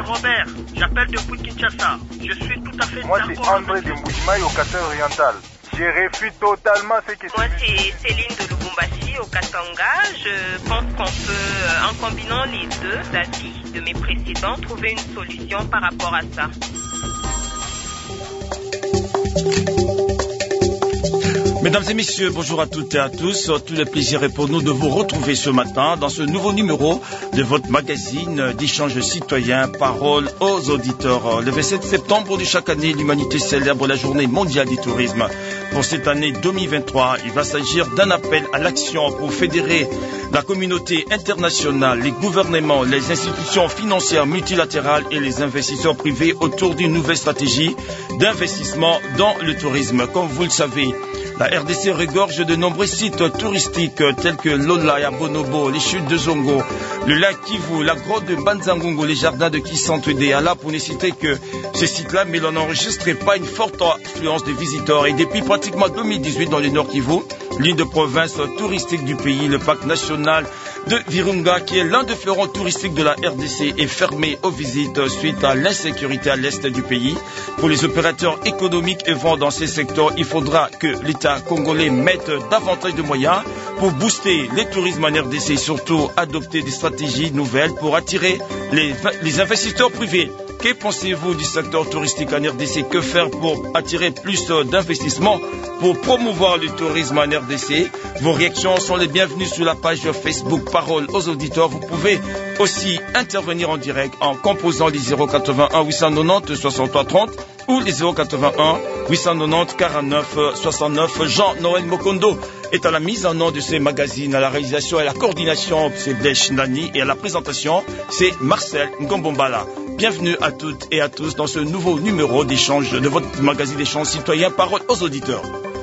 Robert, j'appelle depuis Kinshasa. Je suis tout à fait Moi, d'accord. c'est André de Mbujimaï au Katanga-Oriental. Je refuse totalement ce que Moi, c'est Céline de Lubumbashi au Katanga. Je pense qu'on peut, en combinant les deux avis de mes précédents, trouver une solution par rapport à ça. Mesdames et messieurs, bonjour à toutes et à tous. Tout le plaisir est pour nous de vous retrouver ce matin dans ce nouveau numéro de votre magazine d'échange citoyen Parole aux auditeurs. Le 27 septembre de chaque année, l'humanité célèbre la journée mondiale du tourisme. Pour cette année 2023, il va s'agir d'un appel à l'action pour fédérer la communauté internationale, les gouvernements, les institutions financières multilatérales et les investisseurs privés autour d'une nouvelle stratégie d'investissement dans le tourisme. Comme vous le savez, la RDC regorge de nombreux sites touristiques tels que l'Olaya Bonobo, les chutes de Zongo, le lac Kivu, la grotte de Banzangongo, les jardins de Kisantwe-Déala, pour ne citer que ces sites-là, mais l'on n'enregistrait pas une forte affluence de visiteurs. Et depuis pratiquement 2018 dans le Nord Kivu, l'île de province touristique du pays, le parc national de Virunga, qui est l'un des fleurons touristiques de la RDC, est fermé aux visites suite à l'insécurité à l'est du pays. Pour les opérateurs économiques œuvrant dans ces secteurs, il faudra que l'État congolais mette davantage de moyens pour booster le tourisme en RDC et surtout adopter des stratégies nouvelles pour attirer les investisseurs privés. Que pensez-vous du secteur touristique en RDC? Que faire pour attirer plus d'investissements, pour promouvoir le tourisme en RDC? Vos réactions sont les bienvenues sur la page Facebook Parole aux auditeurs. Vous pouvez aussi intervenir en direct en composant les 081 890 63 30 ou les 081 890 49 69. Jean-Noël Mokondo est à la mise en œuvre de ces magazines, à la réalisation et à la coordination, c'est Desh Nani, et à la présentation, c'est Marcel Ngombombala. Bienvenue à toutes et à tous dans ce nouveau numéro d'échange de votre magazine d'échange citoyen Parole aux auditeurs.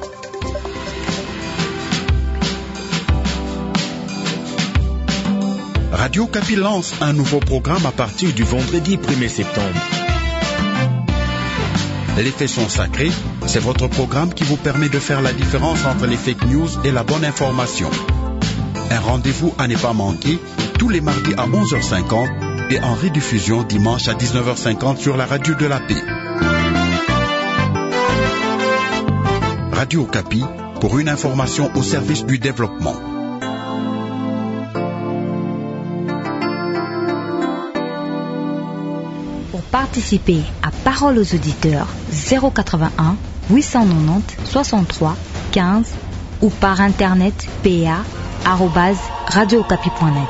Radio Okapi lance un nouveau programme à partir du vendredi 1er septembre. Les faits sont sacrés, c'est votre programme qui vous permet de faire la différence entre les fake news et la bonne information. Un rendez-vous à ne pas manquer tous les mardis à 11h50 et en rediffusion dimanche à 19h50 sur la radio de la paix. Radio Okapi pour une information au service du développement. Participez à Parole aux auditeurs 081 890 63 15 ou par internet pa@radiookapi.net.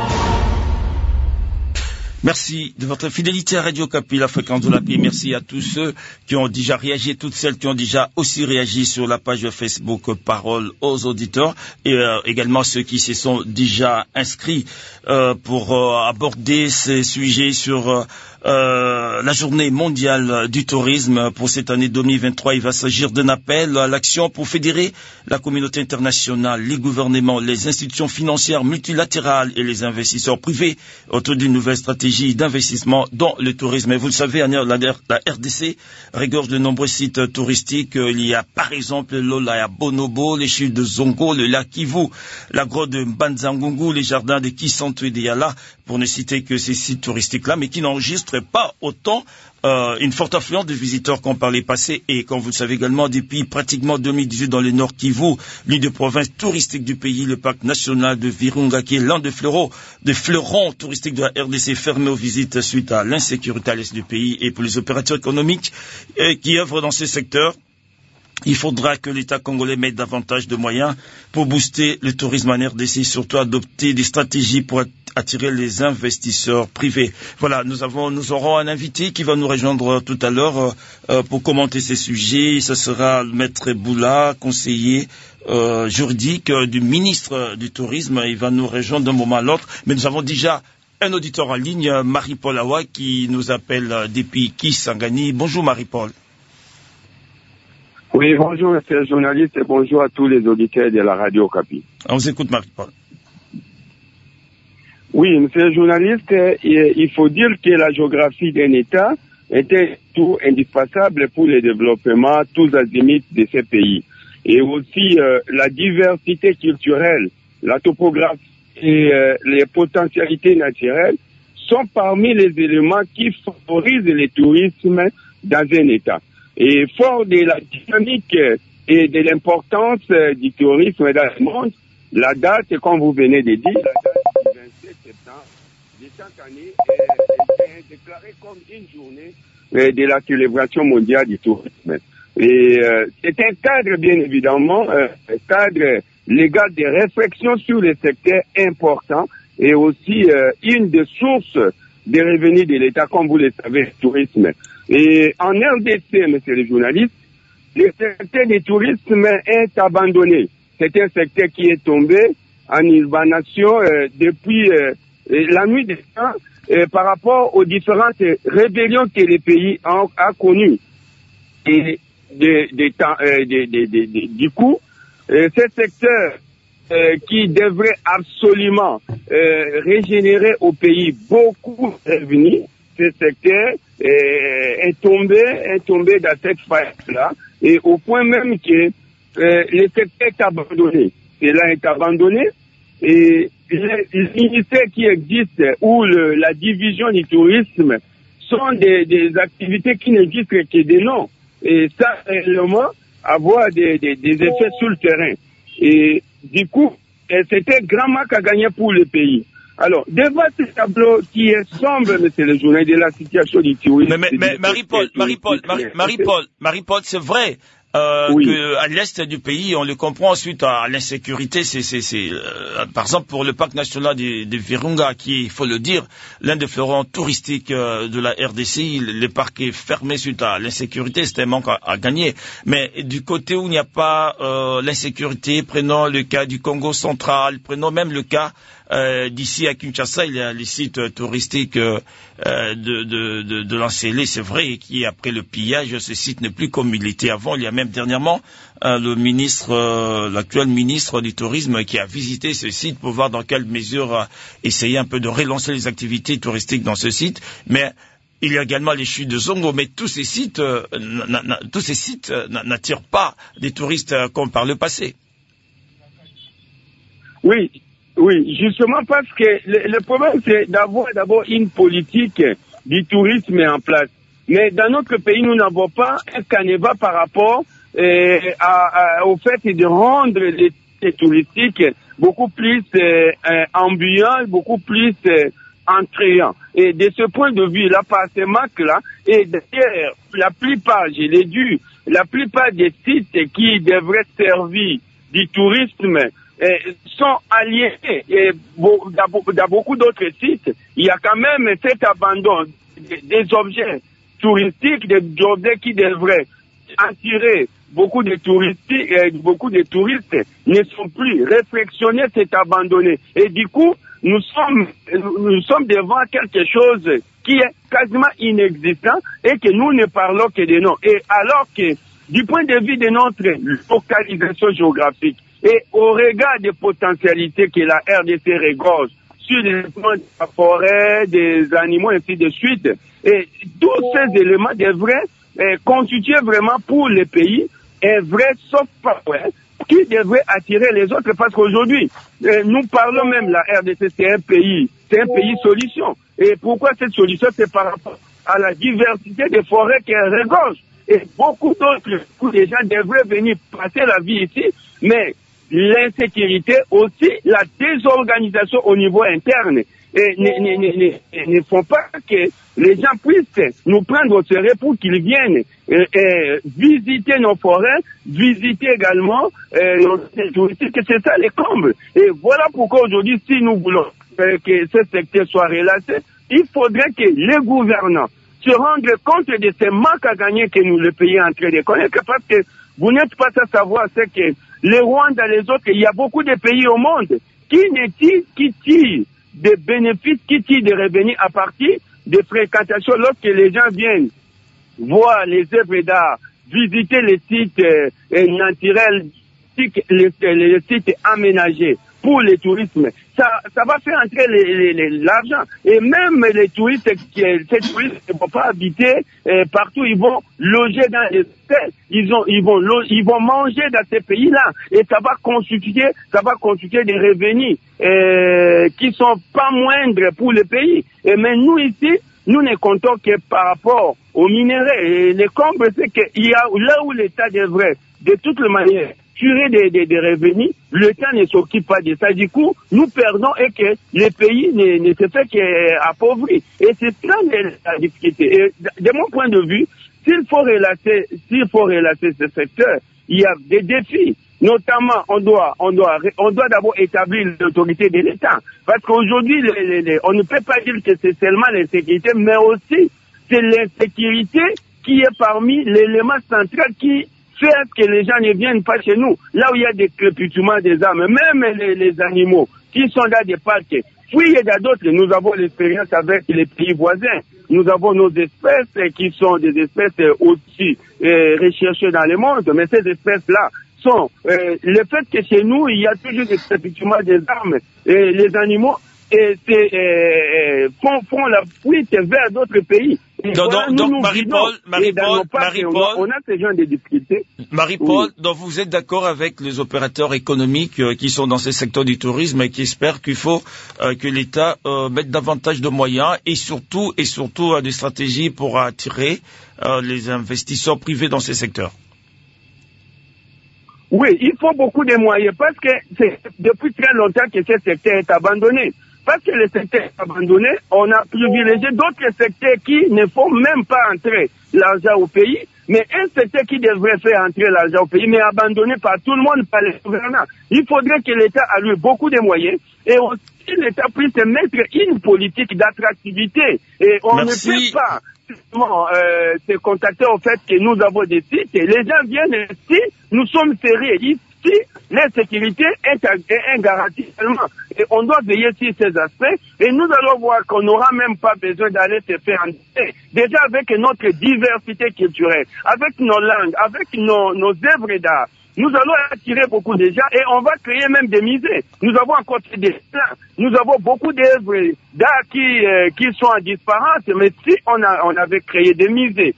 Merci de votre fidélité à Radio Okapi, la fréquence de la paix. Merci à tous ceux qui ont déjà réagi, toutes celles qui ont déjà aussi réagi sur la page Facebook Parole aux auditeurs et également ceux qui se sont déjà inscrits pour aborder ces sujets sur la journée mondiale du tourisme. Pour cette année 2023, il va s'agir d'un appel à l'action pour fédérer la communauté internationale, les gouvernements, les institutions financières multilatérales et les investisseurs privés autour d'une nouvelle stratégie d'investissement dans le tourisme. Et vous le savez, la RDC regorge de nombreux sites touristiques. Il y a par exemple l'Olaya Bonobo, les chutes de Zongo, le lac Kivu, la grotte de Banzangongo, les jardins de Kisantwe-Déala, pour ne citer que ces sites touristiques-là, mais qui n'enregistrent pas autant une forte affluence de visiteurs qu'on par les passés. Et comme vous le savez également, depuis pratiquement 2018 dans le Nord Kivu, l'île de province touristique du pays, le parc national de Virunga, qui est l'un des fleurons touristiques de la RDC, fermé aux visites suite à l'insécurité à l'est du pays. Et pour les opérateurs économiques qui œuvrent dans ce secteur, il faudra que l'État congolais mette davantage de moyens pour booster le tourisme en RDC, surtout adopter des stratégies pour attirer les investisseurs privés. Voilà, nous aurons un invité qui va nous rejoindre tout à l'heure pour commenter ces sujets. Ce sera Maître Boula, conseiller juridique du ministre du Tourisme. Il va nous rejoindre d'un moment à l'autre. Mais nous avons déjà un auditeur en ligne, Marie-Paul Awa, qui nous appelle depuis Kisangani. Bonjour Marie-Paul. Oui, bonjour, monsieur le journaliste, et bonjour à tous les auditeurs de la radio Okapi. On vous écoute, Marie-Paul. Oui, monsieur le journaliste, il faut dire que la géographie d'un État était tout indispensable pour le développement tous azimuts de ces pays. Et aussi la diversité culturelle, la topographie et les potentialités naturelles sont parmi les éléments qui favorisent le tourisme dans un État. Et fort de la dynamique et de l'importance du tourisme dans le monde, la date, comme vous venez de dire, la date du 27 septembre de chaque année est déclarée comme une journée de la célébration mondiale du tourisme. Et c'est un cadre, bien évidemment, un cadre légal de réflexion sur les secteurs importants et aussi une des sources des revenus de l'État, comme vous le savez, le tourisme. Et en RDC, monsieur le journaliste, le secteur du tourisme est abandonné. C'est un secteur qui est tombé en urbanisation depuis la nuit des temps par rapport aux différentes rébellions que les pays ont connues. Et du coup, ce secteur qui devrait absolument régénérer au pays beaucoup de revenus, ce secteur est tombé dans cette faille-là, et au point même que le secteur est abandonné. Cela est abandonné, et les ministères qui existent ou la division du tourisme sont des activités qui n'existent que des noms. Et ça, réellement, avoir des effets sur le terrain. Et du coup, c'était grand manque à gagner pour le pays. Alors, devant ce tableau qui est sombre, monsieur le journaliste, de la situation du tourisme... Mais Marie-Paul, c'est vrai. Oui. Que à l'est du pays, on le comprend ensuite à l'insécurité. Par exemple pour le parc national de Virunga, qui, il faut le dire, l'un des fleurons touristiques de la RDC. Le parc est fermé suite à l'insécurité, c'est un manque à gagner. Mais du côté où il n'y a pas l'insécurité, prenons le cas du Congo central, prenons même le cas d'ici à Kinshasa, il y a les sites touristiques de l'Ancélé, c'est vrai, qui après le pillage, ce site n'est plus comme il était avant. Il y a même dernièrement l'actuel ministre du tourisme qui a visité ce site pour voir dans quelle mesure essayer un peu de relancer les activités touristiques dans ce site. Mais il y a également les chutes de Zongo, mais tous ces sites n'attirent pas des touristes comme par le passé. Oui, justement parce que le problème, c'est d'avoir d'abord une politique du tourisme en place. Mais dans notre pays, nous n'avons pas un canevas par rapport au fait de rendre les touristiques beaucoup plus ambiants, beaucoup plus attrayants. Et de ce point de vue, là, par ce manque-là, et d'ailleurs, la plupart des sites qui devraient servir du tourisme sont alliés dans beaucoup d'autres sites. Il y a quand même cet abandon des objets touristiques, des objets qui devraient attirer beaucoup de touristes ne sont plus réflexionner, c'est abandonné. Et du coup, nous sommes devant quelque chose qui est quasiment inexistant et que nous ne parlons que de noms. Et alors que, du point de vue de notre localisation géographique et au regard des potentialités que la RDC regorge sur les plans de la forêt, des animaux, ainsi de suite, et tous ces éléments devraient constituer vraiment pour le pays un vrai soft power qui devrait attirer les autres, parce qu'aujourd'hui, nous parlons même, la RDC, c'est un pays solution. Et pourquoi cette solution? C'est par rapport à la diversité des forêts qu'elle regorge. Et beaucoup des gens devraient venir passer la vie ici, mais l'insécurité aussi, la désorganisation au niveau interne, ne font pas que les gens puissent nous prendre au sérieux pour qu'ils viennent visiter nos forêts, visiter également nos touristiques, c'est ça les combles. Et voilà pourquoi aujourd'hui, si nous voulons que ce secteur soit relâché, il faudrait que les gouvernants se rendent compte de ces manques à gagner que nous, le pays, est en train de connaître, parce que vous n'êtes pas à savoir, c'est que les Rwandais, les autres, il y a beaucoup de pays au monde qui tirent des bénéfices, qui tirent des revenus à partir des fréquentations lorsque les gens viennent voir les œuvres d'art, visiter les sites naturels, les sites aménagés pour les tourismes. Ça va faire entrer l'argent. Et même les touristes, ces touristes ne vont pas habiter partout, ils vont loger dans les hôtels, ils vont manger dans ces pays-là. Et ça va constituer des revenus qui sont pas moindres pour le pays. Mais nous ici, nous ne comptons que par rapport aux minerais. Et le comble, c'est qu'il y a là où l'État devrait, de toutes les manières, tirer des revenus, l'État ne s'occupe pas de ça. Du coup, nous perdons et que le pays ne se fait qu'appauvrir. Et c'est ça la difficulté. Et de mon point de vue, s'il faut relacer ce secteur, il y a des défis. Notamment, on doit d'abord établir l'autorité de l'État. Parce qu'aujourd'hui, on ne peut pas dire que c'est seulement l'insécurité, mais aussi c'est l'insécurité qui est parmi l'élément central qui fait que les gens ne viennent pas chez nous. Là où il y a des crépitements des armes, même les animaux qui sont dans des parcs, puis il y a d'autres, nous avons l'expérience avec les pays voisins. Nous avons nos espèces qui sont des espèces aussi recherchées dans le monde, mais ces espèces-là sont le fait que chez nous, il y a toujours des crépitements des armes et les animaux font la fuite vers d'autres pays. Donc Marie-Paul, on a ce genre de difficultés. Marie-Paul, oui. Donc vous êtes d'accord avec les opérateurs économiques qui sont dans ce secteur du tourisme et qui espèrent qu'il faut que l'État mette davantage de moyens et surtout des stratégies pour attirer les investisseurs privés dans ces secteurs? Oui, il faut beaucoup de moyens parce que c'est depuis très longtemps que ce secteur est abandonné. Parce que le secteur est abandonné, on a privilégié d'autres secteurs qui ne font même pas entrer l'argent au pays, mais un secteur qui devrait faire entrer l'argent au pays, mais abandonné par tout le monde, par les gouvernants. Il faudrait que l'État alloue beaucoup de moyens et aussi l'État puisse mettre une politique d'attractivité. Et on ne peut pas se contacter au fait que nous avons des sites et les gens viennent ici, nous sommes sérieux ici. L'insécurité est garantie seulement. Et on doit veiller sur ces aspects. Et nous allons voir qu'on n'aura même pas besoin d'aller se faire entrer. Déjà avec notre diversité culturelle, avec nos langues, avec nos œuvres d'art, nous allons attirer beaucoup de gens et on va créer même des musées. Nous avons encore des plans. Nous avons beaucoup d'œuvres d'art qui sont en disparition. Mais si on avait créé des musées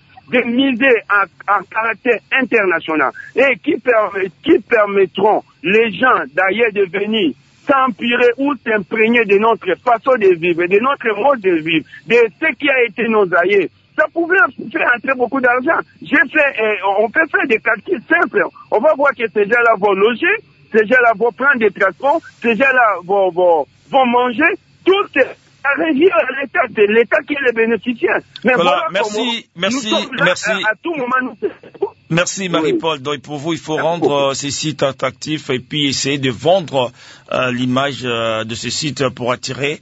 en caractère international et qui permettront les gens d'ailleurs de venir s'empirer ou s'imprégner de notre façon de vivre, de notre mode de vivre, de ce qui a été nos aïeux. Ça pouvait faire entrer beaucoup d'argent. On peut faire des calculs simples. On va voir que ces gens-là vont loger, ces gens-là vont prendre des transports, ces gens-là vont manger. Tout est régi à l'État, c'est l'État qui est le bénéficiaire. Mais voilà, merci. À tout moment, nous... Merci Marie-Paul. Donc pour vous, il faut rendre ces sites attractifs et puis essayer de vendre l'image de ces sites pour attirer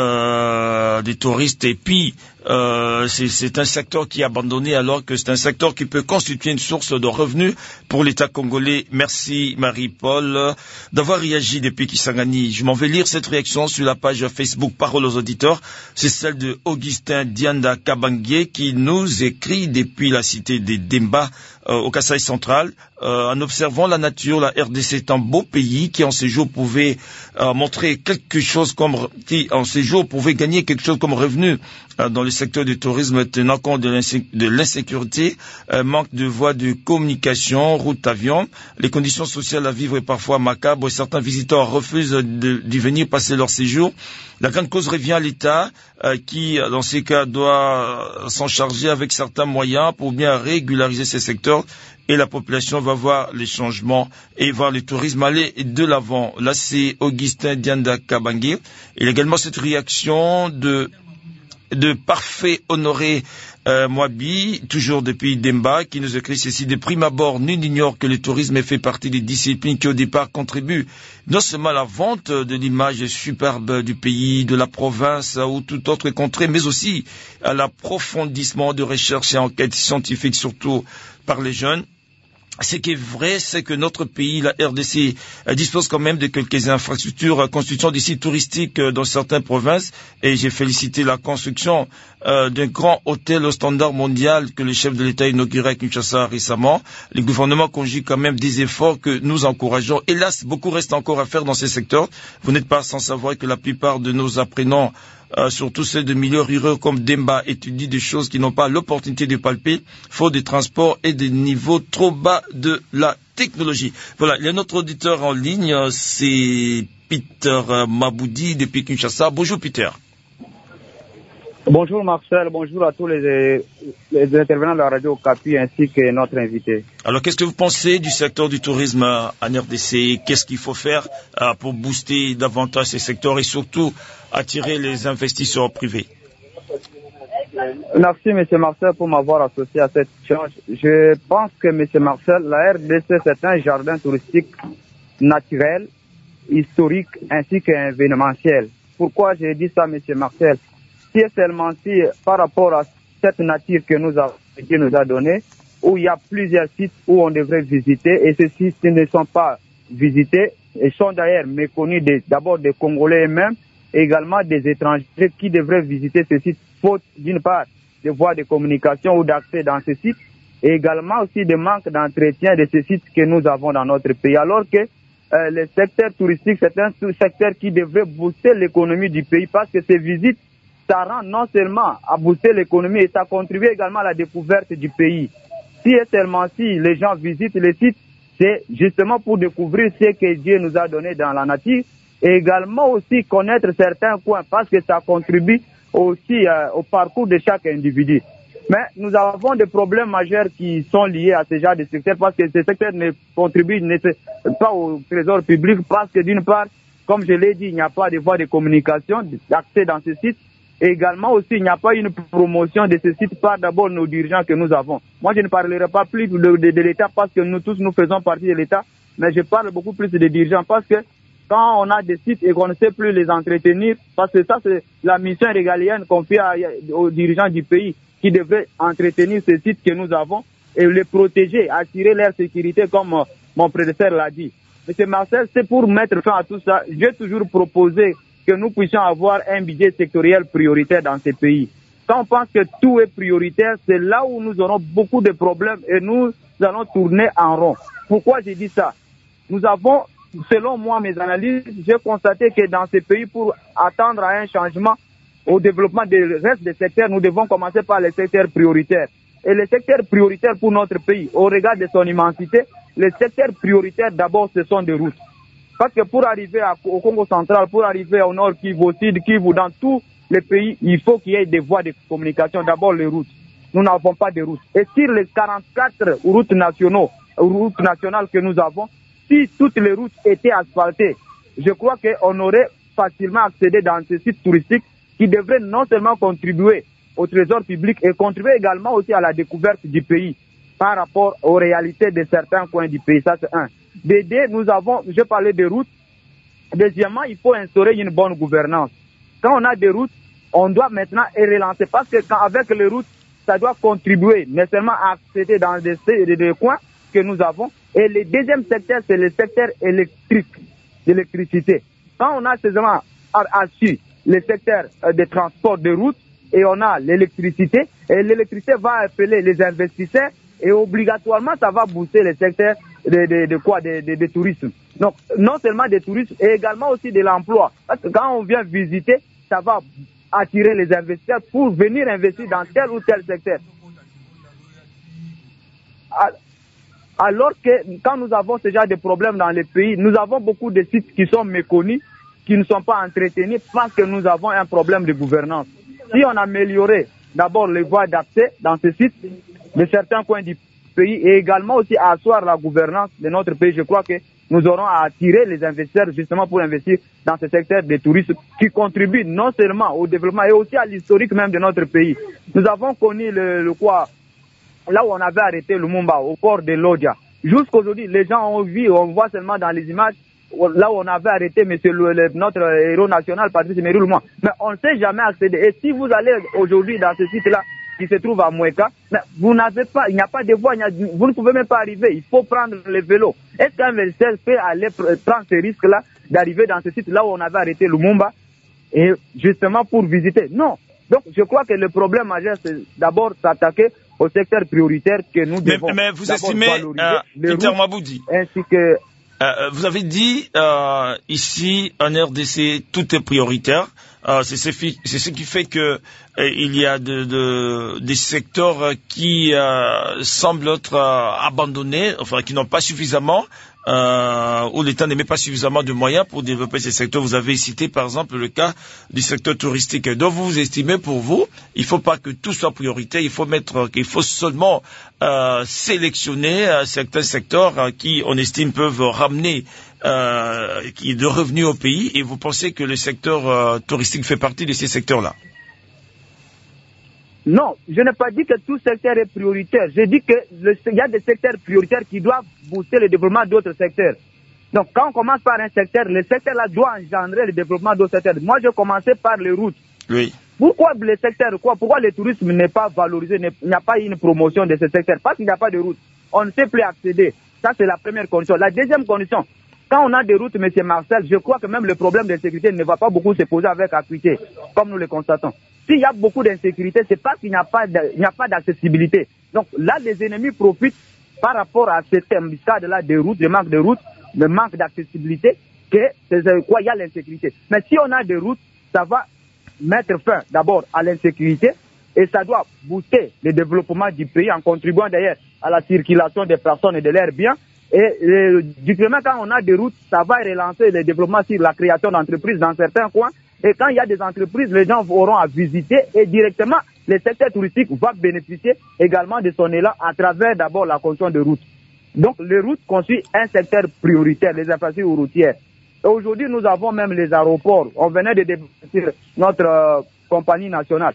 des touristes. Et puis c'est un secteur qui est abandonné alors que c'est un secteur qui peut constituer une source de revenus pour l'État congolais. Merci Marie-Paul d'avoir réagi depuis Kisangani. Je m'en vais lire cette réaction sur la page Facebook Parole aux auditeurs. C'est celle de Augustin Dianda Kabangué qui nous écrit depuis la cité des Demba au Kasaï central. En observant la nature, la RDC est un beau pays qui en séjour pouvait montrer quelque chose qui en séjour pouvait gagner quelque chose comme revenu dans le secteur du tourisme, tenant compte de l'insécurité, manque de voies de communication, route avion, les conditions sociales à vivre est parfois macabres et certains visiteurs refusent d'y venir passer leur séjour. La grande cause revient à l'État qui, dans ces cas, doit s'en charger avec certains moyens pour bien régulariser ces secteurs et la population va voir les changements et voir le tourisme aller de l'avant. Là, c'est Augustin Dianda Kabangué. Il y a également cette réaction de Parfait Honoré Moabi, toujours depuis Demba, qui nous écrit ceci: de prime abord, nul n'ignore que le tourisme fait partie des disciplines qui au départ contribuent non seulement à la vente de l'image superbe du pays, de la province ou toute autre contrée, mais aussi à l'approfondissement de recherche et enquêtes scientifiques, surtout par les jeunes. Ce qui est vrai, c'est que notre pays, la RDC, dispose quand même de quelques infrastructures, construction des sites touristiques dans certaines provinces, et j'ai félicité la construction d'un grand hôtel au standard mondial que le chef de l'État a inauguré à Kinshasa récemment. Le gouvernement conjugue quand même des efforts que nous encourageons. Hélas, beaucoup reste encore à faire dans ces secteurs. Vous n'êtes pas sans savoir que la plupart de nos apprenants, surtout ceux de milieux ruraux comme Demba, étudient des choses qui n'ont pas l'opportunité de palper, faute de transport et des niveaux trop bas de la technologie. Voilà, il y a notre auditeur en ligne, c'est Peter Maboudi depuis Kinshasa. Bonjour Peter. Bonjour Marcel, bonjour à tous les intervenants de la radio Okapi ainsi que notre invité. Alors qu'est-ce que vous pensez du secteur du tourisme en RDC? Qu'est-ce qu'il faut faire pour booster davantage ces secteurs et surtout attirer les investisseurs privés? Merci M. Marcel pour m'avoir associé à cette échange. Je pense que M. Marcel, la RDC c'est un jardin touristique naturel, historique ainsi qu'événementiel. Pourquoi j'ai dit ça M. Marcel? Si seulement si par rapport à cette nature que Dieu nous a donnée, où il y a plusieurs sites où on devrait visiter et ces sites ne sont pas visités et sont d'ailleurs méconnus d'abord des Congolais eux-mêmes et également des étrangers qui devraient visiter ces sites faute d'une part de voies de communication ou d'accès dans ces sites et également aussi de manque d'entretien de ces sites que nous avons dans notre pays. Alors que le secteur touristique c'est un secteur qui devrait booster l'économie du pays parce que ces visites ça rend non seulement à booster l'économie et ça contribue également à la découverte du pays. Si et seulement si les gens visitent les sites, c'est justement pour découvrir ce que Dieu nous a donné dans la nature et également aussi connaître certains coins parce que ça contribue aussi au parcours de chaque individu. Mais nous avons des problèmes majeurs qui sont liés à ce genre de secteur parce que ce secteur ne contribue pas au trésor public parce que d'une part, comme je l'ai dit, il n'y a pas de voies de communication, d'accès dans ce site. Et également aussi, il n'y a pas une promotion de ce site par d'abord nos dirigeants que nous avons. Moi, je ne parlerai pas plus de l'État parce que nous tous, nous faisons partie de l'État, mais je parle beaucoup plus des dirigeants parce que quand on a des sites et qu'on ne sait plus les entretenir, parce que ça, c'est la mission régalienne confiée aux dirigeants du pays qui devraient entretenir ces sites que nous avons et les protéger, assurer leur sécurité comme mon prédécesseur l'a dit. Monsieur Marcel, c'est pour mettre fin à tout ça. J'ai toujours proposé que nous puissions avoir un budget sectoriel prioritaire dans ces pays. Quand on pense que tout est prioritaire, c'est là où nous aurons beaucoup de problèmes et nous allons tourner en rond. Pourquoi j'ai dit ça? Nous avons, selon moi, mes analyses, j'ai constaté que dans ces pays, pour attendre à un changement au développement des restes des secteurs, nous devons commencer par les secteurs prioritaires. Et les secteurs prioritaires pour notre pays, au regard de son immensité, les secteurs prioritaires, d'abord, ce sont des routes. Parce que pour arriver au Congo central, pour arriver au nord Kivu, au sud Kivu, dans tous les pays, il faut qu'il y ait des voies de communication. D'abord les routes. Nous n'avons pas de routes. Et sur les 44 routes nationales que nous avons, si toutes les routes étaient asphaltées, je crois qu'on aurait facilement accédé dans ces sites touristiques qui devraient non seulement contribuer au trésor public et contribuer également aussi à la découverte du pays par rapport aux réalités de certains coins du pays. Ça, c'est un. Nous avons, je parlais des routes. Deuxièmement, il faut instaurer une bonne gouvernance. Quand on a des routes, on doit maintenant relancer parce que avec les routes, ça doit contribuer non seulement à accéder dans des coins que nous avons. Et le deuxième secteur, c'est le secteur d'électricité. Quand on a seulement assis le secteur de transport de routes et on a l'électricité, et l'électricité va appeler les investisseurs et obligatoirement ça va booster le secteur de tourisme. Donc non seulement des touristes et également aussi de l'emploi. Parce que quand on vient visiter, ça va attirer les investisseurs pour venir investir dans tel ou tel secteur. Alors que quand nous avons ce genre de problèmes dans les pays, nous avons beaucoup de sites qui sont méconnus, qui ne sont pas entretenus parce que nous avons un problème de gouvernance. Si on améliorait d'abord les voies d'accès dans ces sites de certains coins du pays et également aussi à asseoir la gouvernance de notre pays, je crois que nous aurons à attirer les investisseurs justement pour investir dans ce secteur de tourisme qui contribue non seulement au développement et aussi à l'historique même de notre pays. Nous avons connu là où on avait arrêté Lumumba, au port de Lodja. Jusqu'aujourd'hui, les gens ont vu, on voit seulement dans les images, là où on avait arrêté notre héros national, Patrice Emery Lumumba. Mais on ne sait jamais accéder. Et si vous allez aujourd'hui dans ce site-là, qui se trouve à Moueka, mais vous n'avez pas, il n'y a pas de voie, vous ne pouvez même pas arriver, il faut prendre le vélo. Est-ce qu'un VLCL peut aller prendre ce risque-là d'arriver dans ce site là où on avait arrêté Lumumba et justement pour visiter? Non. Donc je crois que le problème majeur, c'est d'abord s'attaquer au secteur prioritaire que nous devons. Mais vous estimez, Peter Maboudi, ainsi que vous avez dit ici en RDC tout est prioritaire. C'est ce qui fait que il y a des secteurs qui semblent être abandonnés, enfin qui n'ont pas suffisamment, où l'État ne met pas suffisamment de moyens pour développer ces secteurs. Vous avez cité par exemple le cas du secteur touristique. Donc vous estimez pour vous, il ne faut pas que tout soit prioritaire, il faut seulement sélectionner certains secteurs qui, on estime, peuvent ramener de revenus au pays, et vous pensez que le secteur touristique fait partie de ces secteurs-là? Non, je n'ai pas dit que tout secteur est prioritaire. J'ai dit qu'il y a des secteurs prioritaires qui doivent booster le développement d'autres secteurs. Donc quand on commence par un secteur, le secteur-là doit engendrer le développement d'autres secteurs. Moi, je commençais par les routes. Oui. Pourquoi le secteur, pourquoi le tourisme n'est pas valorisé, il n'y a pas une promotion de ce secteur? Parce qu'il n'y a pas de route. On ne sait plus accéder. Ça, c'est la première condition. La deuxième condition, quand on a des routes, M. Marcel, je crois que même le problème de sécurité ne va pas beaucoup se poser avec acuité, comme nous le constatons. S'il y a beaucoup d'insécurité, c'est parce qu'il n'y a pas d'accessibilité. Donc là, les ennemis profitent par rapport à ce cadre-là de routes, le manque de routes, le manque d'accessibilité, que c'est quoi, il y a l'insécurité. Mais si on a des routes, ça va mettre fin d'abord à l'insécurité et ça doit booster le développement du pays en contribuant d'ailleurs à la circulation des personnes et de leurs biens. Et justement, quand on a des routes, ça va relancer le développement sur la création d'entreprises dans certains coins. Et quand il y a des entreprises, les gens auront à visiter et directement, le secteur touristique va bénéficier également de son élan à travers d'abord la construction de routes. Donc, les routes constituent un secteur prioritaire, les infrastructures routières. Et aujourd'hui, nous avons même les aéroports. On venait de débattre notre compagnie nationale.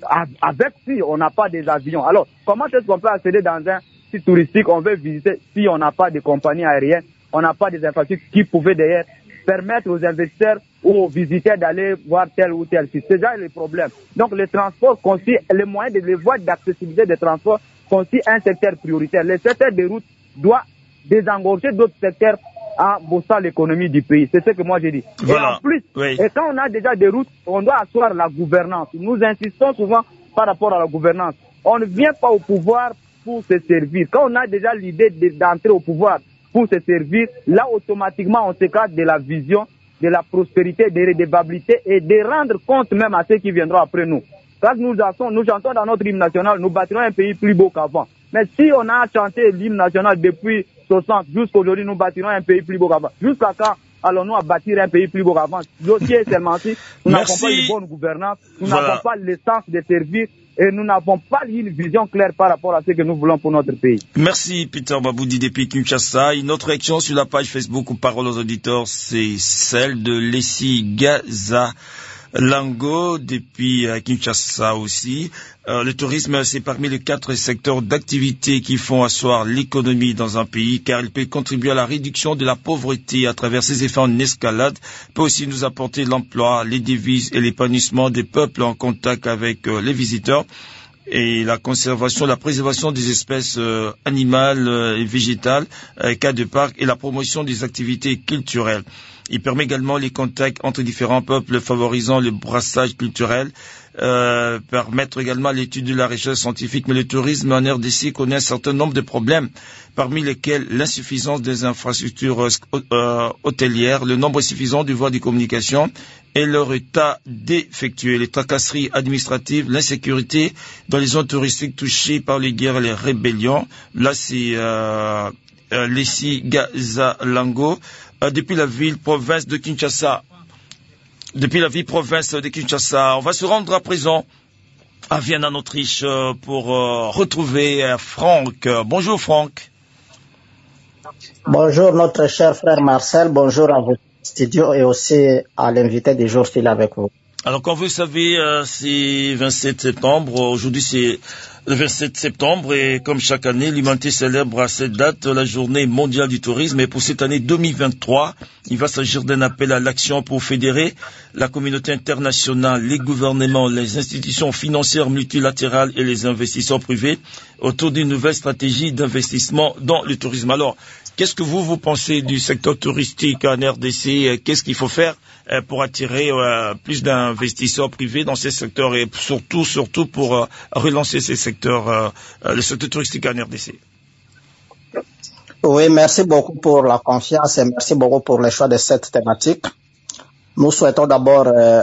Avec si on n'a pas des avions. Alors, comment est-ce qu'on peut accéder dans un site touristique, on veut visiter, si on n'a pas de compagnie aérienne, on n'a pas des infrastructures qui pouvaient d'ailleurs permettre aux investisseurs ou aux visiteurs d'aller voir tel ou tel site. C'est déjà le problème. Donc le transport constitue, les moyens les voies d'accessibilité des transports constituent un secteur prioritaire. Le secteur des routes doit désengorger d'autres secteurs en boostant l'économie du pays. C'est ce que moi j'ai dit. Voilà. Et en plus, oui. Et quand on a déjà des routes, on doit asseoir la gouvernance. Nous insistons souvent par rapport à la gouvernance. On ne vient pas au pouvoir pour se servir. Quand on a déjà l'idée d'entrer au pouvoir pour se servir, là automatiquement on s'écarte de la vision, de la prospérité, de l'redevabilité et de rendre compte même à ceux qui viendront après nous. Quand nous chantons dans notre hymne national, nous bâtirons un pays plus beau qu'avant. Mais si on a chanté l'hymne national depuis 60 jusqu'à aujourd'hui, nous bâtirons un pays plus beau qu'avant. Jusqu'à quand allons-nous à bâtir un pays plus beau qu'avant? Dossier seulement si nous n'avons pas une bonne gouvernance, nous n'avons pas le sens de servir et nous n'avons pas une vision claire par rapport à ce que nous voulons pour notre pays. Merci Peter Maboudi depuis Kinshasa. Une autre réaction sur la page Facebook ou Parole aux auditeurs, c'est celle de Lessie Gaza Lango depuis Kinshasa aussi. Le tourisme, c'est parmi les 4 secteurs d'activité qui font asseoir l'économie dans un pays, car il peut contribuer à la réduction de la pauvreté à travers ses effets en escalade, peut aussi nous apporter l'emploi, les devises et l'épanouissement des peuples en contact avec les visiteurs, et la conservation, la préservation des espèces animales et végétales, cas de parc, et la promotion des activités culturelles. Il permet également les contacts entre différents peuples, favorisant le brassage culturel, permettre également l'étude de la recherche scientifique. Mais le tourisme en RDC connaît un certain nombre de problèmes, parmi lesquels l'insuffisance des infrastructures hôtelières, le nombre insuffisant de voies de communication et leur état défectueux, les tracasseries administratives, l'insécurité dans les zones touristiques touchées par les guerres et les rébellions. Là, c'est Lessie Gaza Lango. Depuis la ville-province de Kinshasa. On va se rendre à présent à Vienne, en Autriche, pour retrouver Franck. Bonjour Franck. Bonjour notre cher frère Marcel, bonjour à vos studios et aussi à l'invité du jour qui est avec vous. Alors comme vous le savez, c'est 27 septembre, aujourd'hui c'est Le 27 septembre, et comme chaque année, l'humanité célèbre à cette date la journée mondiale du tourisme. Et pour cette année 2023, il va s'agir d'un appel à l'action pour fédérer la communauté internationale, les gouvernements, les institutions financières multilatérales et les investisseurs privés autour d'une nouvelle stratégie d'investissement dans le tourisme. Alors, qu'est-ce que vous pensez du secteur touristique en RDC? Qu'est-ce qu'il faut faire pour attirer plus d'investisseurs privés dans ces secteurs et surtout pour relancer ces secteurs, le secteur touristique en RDC? Oui, merci beaucoup pour la confiance et merci beaucoup pour le choix de cette thématique. Nous souhaitons d'abord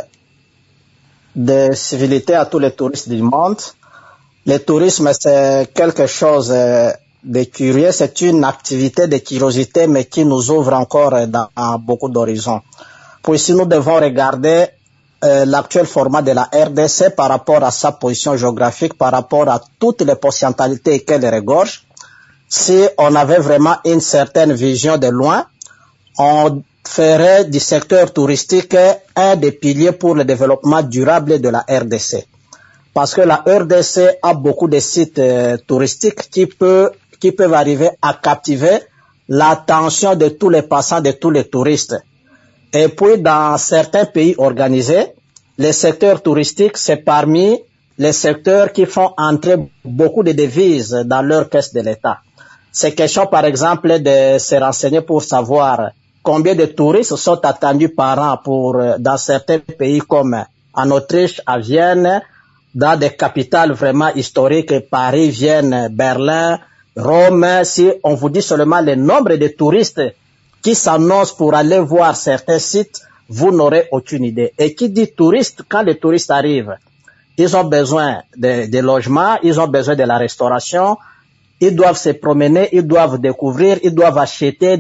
de civilité à tous les touristes du monde. Le tourisme, c'est quelque chose de curieux, c'est une activité de curiosité, mais qui nous ouvre encore dans beaucoup d'horizons. Puis si nous devons regarder l'actuel format de la RDC par rapport à sa position géographique, par rapport à toutes les potentialités qu'elle regorge, si on avait vraiment une certaine vision de loin, on ferait du secteur touristique un des piliers pour le développement durable de la RDC. Parce que la RDC a beaucoup de sites touristiques qui peuvent arriver à captiver l'attention de tous les passants, de tous les touristes. Et puis, dans certains pays organisés, les secteurs touristiques, c'est parmi les secteurs qui font entrer beaucoup de devises dans leur caisse de l'État. C'est question, par exemple, de se renseigner pour savoir combien de touristes sont attendus par an dans certains pays comme en Autriche, à Vienne, dans des capitales vraiment historiques, Paris, Vienne, Berlin, Rome. Si on vous dit seulement le nombre de touristes qui s'annoncent pour aller voir certains sites, vous n'aurez aucune idée. Et qui dit touriste, quand les touristes arrivent, ils ont besoin de logements, ils ont besoin de la restauration, ils doivent se promener, ils doivent découvrir, ils doivent acheter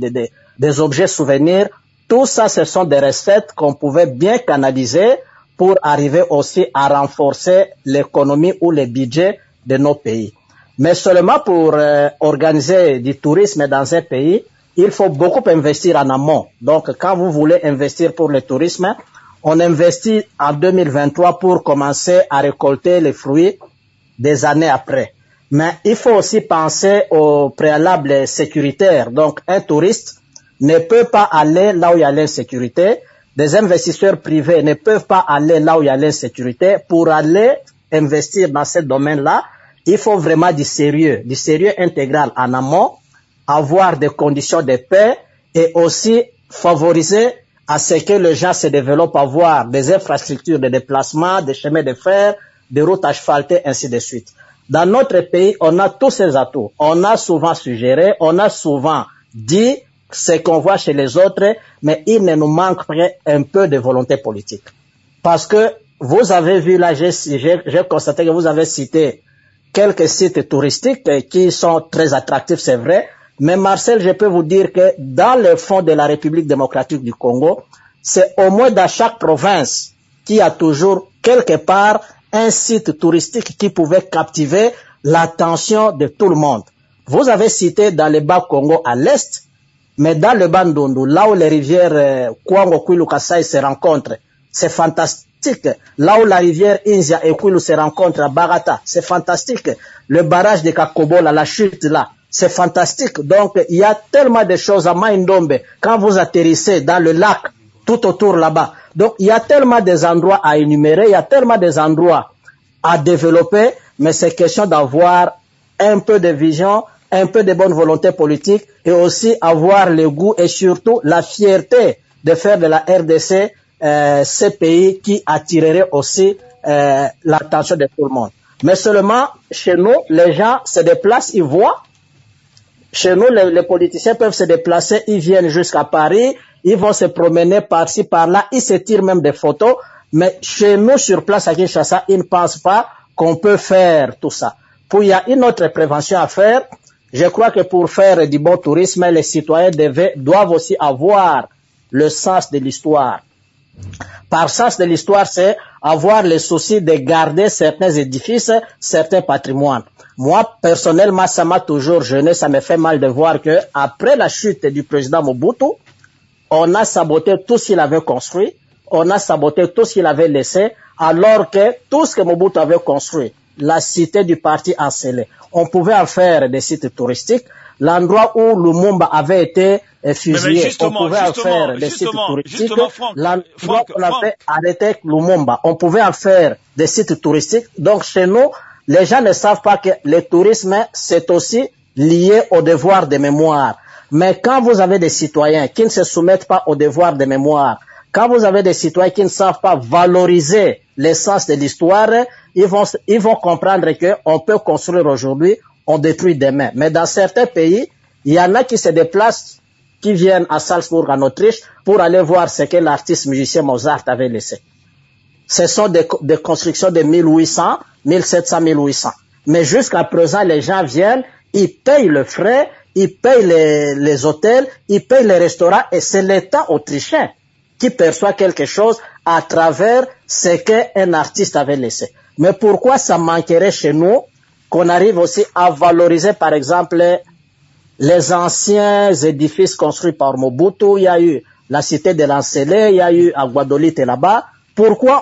des objets souvenirs. Tout ça, ce sont des recettes qu'on pouvait bien canaliser pour arriver aussi à renforcer l'économie ou le budget de nos pays. Mais seulement pour organiser du tourisme dans un pays, il faut beaucoup investir en amont. Donc, quand vous voulez investir pour le tourisme, on investit en 2023 pour commencer à récolter les fruits des années après. Mais il faut aussi penser au préalable sécuritaire. Donc, un touriste ne peut pas aller là où il y a l'insécurité. Des investisseurs privés ne peuvent pas aller là où il y a l'insécurité. Pour aller investir dans ce domaine-là, il faut vraiment du sérieux intégral en amont, avoir des conditions de paix et aussi favoriser à ce que les gens se développent, avoir des infrastructures de déplacement, des chemins de fer, des routes asphaltées, ainsi de suite. Dans notre pays, on a tous ces atouts. On a souvent suggéré, on a souvent dit ce qu'on voit chez les autres, mais il ne nous manque un peu de volonté politique. Parce que vous avez vu là, j'ai constaté que vous avez cité quelques sites touristiques qui sont très attractifs, c'est vrai. Mais Marcel, je peux vous dire que dans le fond de la République démocratique du Congo, c'est au moins dans chaque province qu'il y a toujours quelque part un site touristique qui pouvait captiver l'attention de tout le monde. Vous avez cité dans le Bas-Congo à l'est, mais dans le Bandundu, là où les rivières Kwango, Kwilu, Kasai se rencontrent, c'est fantastique. Là où la rivière Inzia et Kwilu se rencontrent à Barata, c'est fantastique. Le barrage de Kakobola, la chute là, c'est fantastique. Donc, il y a tellement de choses à Maïndombe. Quand vous atterrissez dans le lac, tout autour là-bas. Donc, il y a tellement des endroits à énumérer, il y a tellement des endroits à développer, mais c'est question d'avoir un peu de vision, un peu de bonne volonté politique et aussi avoir le goût et surtout la fierté de faire de la RDC ces pays qui attireraient aussi l'attention de tout le monde. Mais seulement, chez nous, les gens se déplacent, ils voient. Chez nous, les politiciens peuvent se déplacer, ils viennent jusqu'à Paris, ils vont se promener par-ci, par-là, ils se tirent même des photos. Mais chez nous, sur place à Kinshasa, ils ne pensent pas qu'on peut faire tout ça. Puis il y a une autre prévention à faire. Je crois que pour faire du bon tourisme, les citoyens doivent aussi avoir le sens de l'histoire. Par sens de l'histoire, c'est avoir le souci de garder certains édifices, certains patrimoines. Moi, personnellement, ça m'a toujours gêné, ça me fait mal de voir que après la chute du président Mobutu, on a saboté tout ce qu'il avait construit, on a saboté tout ce qu'il avait laissé, alors que tout ce que Mobutu avait construit, la cité du parti encelé. On pouvait en faire des sites touristiques. L'endroit où Lumumba avait été fusillé, on pouvait en faire des sites touristiques. L'endroit où on avait arrêté Lumumba, on pouvait en faire des sites touristiques. Donc chez nous, les gens ne savent pas que le tourisme, c'est aussi lié au devoir de mémoire. Mais quand vous avez des citoyens qui ne se soumettent pas au devoir de mémoire, quand vous avez des citoyens qui ne savent pas valoriser l'essence de l'histoire, ils vont comprendre qu'on peut construire aujourd'hui, on détruit demain. Mais dans certains pays, il y en a qui se déplacent, qui viennent à Salzbourg en Autriche pour aller voir ce que l'artiste musicien Mozart avait laissé. Ce sont des constructions de 1800, 1700, 1800. Mais jusqu'à présent, les gens viennent, ils payent le frais, ils payent les hôtels, ils payent les restaurants, et c'est l'État autrichien qui perçoit quelque chose à travers ce qu'un artiste avait laissé. Mais pourquoi ça manquerait chez nous qu'on arrive aussi à valoriser, par exemple, les anciens édifices construits par Mobutu? Il y a eu la cité de l'Encelé, il y a eu à Guadolite là-bas. Pourquoi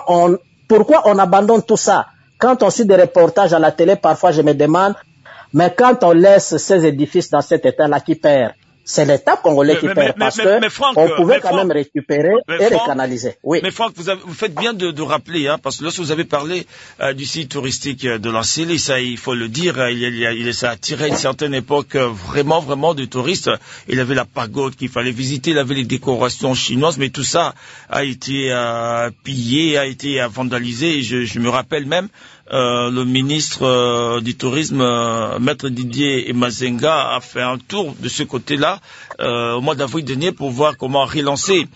on abandonne tout ça? Quand on suit des reportages à la télé, parfois je me demande, mais quand on laisse ces édifices dans cet état-là, qui perd? C'est l'État congolais qui perd, parce que on pouvait quand même récupérer et les canaliser. Oui. Mais Franck, vous faites bien de rappeler, hein, parce que lorsque vous avez parlé du site touristique de l'Encelé, ça, il faut le dire, ça a attiré une certaine époque vraiment de touristes. Il avait la pagode qu'il fallait visiter, il avait les décorations chinoises, mais tout ça a été pillé, a été vandalisé. Et je me rappelle même le ministre du tourisme, Maître Didier Mazenga, a fait un tour de ce côté-là au mois d'avril dernier pour voir comment relancer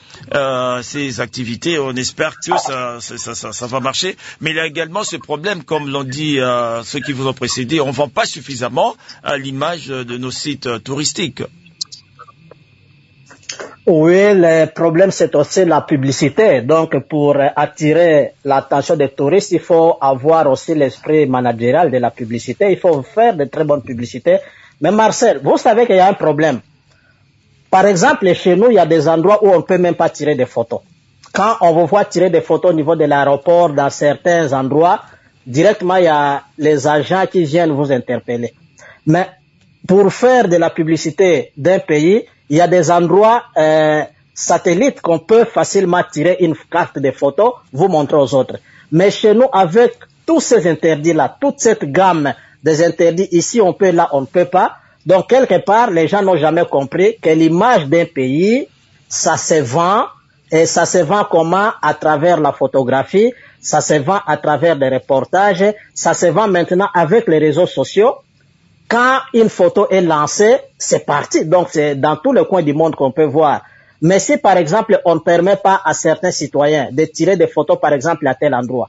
ces activités. On espère que ça va marcher. Mais il y a également ce problème, comme l'ont dit ceux qui vous ont précédé, on ne vend pas suffisamment à l'image de nos sites touristiques. Oui, le problème, c'est aussi la publicité. Donc, pour attirer l'attention des touristes, il faut avoir aussi l'esprit managérial de la publicité. Il faut faire de très bonnes publicités. Mais Marcel, vous savez qu'il y a un problème. Par exemple, chez nous, il y a des endroits où on ne peut même pas tirer des photos. Quand on vous voit tirer des photos au niveau de l'aéroport, dans certains endroits, directement, il y a les agents qui viennent vous interpeller. Mais pour faire de la publicité d'un pays, il y a des endroits satellites qu'on peut facilement tirer une carte de photos, vous montrer aux autres. Mais chez nous, avec tous ces interdits-là, toute cette gamme des interdits, ici on peut, là on ne peut pas. Donc quelque part, les gens n'ont jamais compris que l'image d'un pays, ça se vend, et ça se vend comment? À travers la photographie, ça se vend à travers des reportages, ça se vend maintenant avec les réseaux sociaux. Quand une photo est lancée, c'est parti. Donc, c'est dans tous les coins du monde qu'on peut voir. Mais si, par exemple, on ne permet pas à certains citoyens de tirer des photos, par exemple, à tel endroit.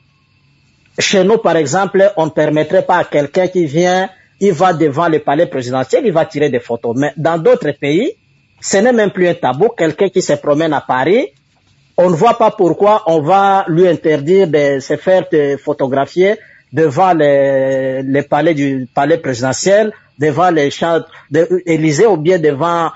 Chez nous, par exemple, on ne permettrait pas à quelqu'un qui vient, il va devant le palais présidentiel, il va tirer des photos. Mais dans d'autres pays, ce n'est même plus un tabou. Quelqu'un qui se promène à Paris, on ne voit pas pourquoi on va lui interdire de se faire photographier devant le palais présidentiel, devant les champs d'Élysée ou bien devant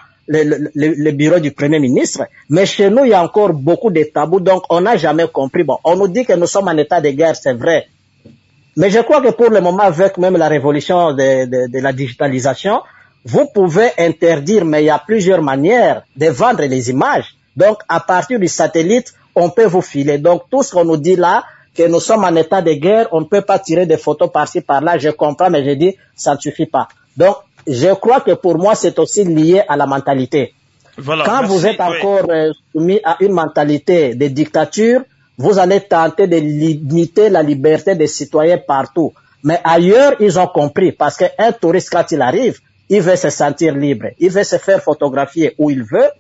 le bureau du Premier ministre. Mais chez nous, il y a encore beaucoup de tabous, donc on n'a jamais compris. Bon, on nous dit que nous sommes en état de guerre, c'est vrai. Mais je crois que pour le moment, avec même la révolution de la digitalisation, vous pouvez interdire, mais il y a plusieurs manières de vendre les images. Donc, à partir du satellite, on peut vous filer. Donc, tout ce qu'on nous dit là, que nous sommes en état de guerre, on ne peut pas tirer des photos par-ci, par-là, je comprends, mais je dis, ça ne suffit pas. Donc, je crois que pour moi, c'est aussi lié à la mentalité. Voilà, quand vous êtes encore soumis à une mentalité de dictature, vous allez tenter de limiter la liberté des citoyens partout. Mais ailleurs, ils ont compris, parce qu'un touriste, quand il arrive, il veut se sentir libre, il veut se faire photographier où il